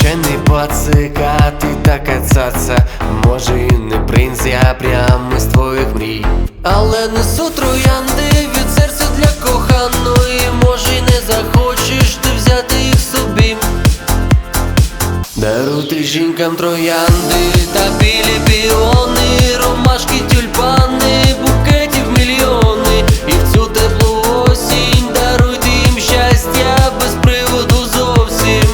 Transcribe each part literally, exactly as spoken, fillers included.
Звичайний пацик, а ти така цаца. Може і не принц, я прямо з твоїх мрій. Але несу троянди від серця для коханої. Може й не захочеш ти взяти їх собі. Даруйте жінкам троянди та білі піони, ромашки, тюльпани, букетів мільйони. І в цю теплу осінь даруйте їм щастя без приводу зовсім.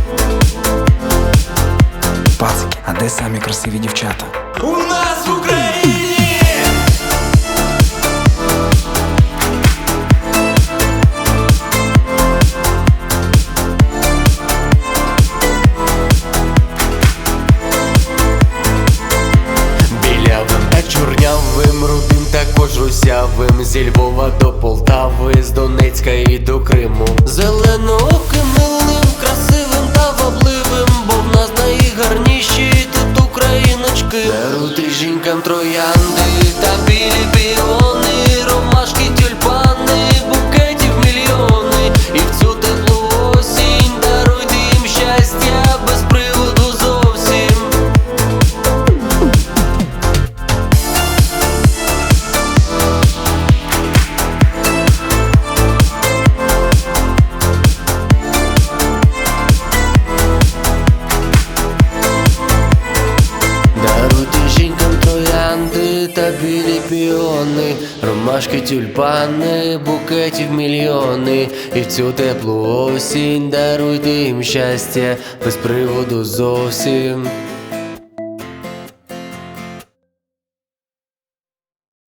Пацики, а де самі красиві дівчата? У нас в Україні! Чорнявим, рудим, також русявим, зі Львова до Полтави, з Донецька і до Криму. Зеленооким, милим, красивим та вабливим, бо в нас найгарніші тут україночки. Даруйте жінкам троянди та білі піони, ромашки, тюльпани, букетів мільйони. І в цю теплу осінь даруйте їм щастя без приводу зовсім. Та білі піони, ромашки, тюльпани, букетів мільйони. І в цю теплу осінь даруйте їм щастя без приводу зовсім.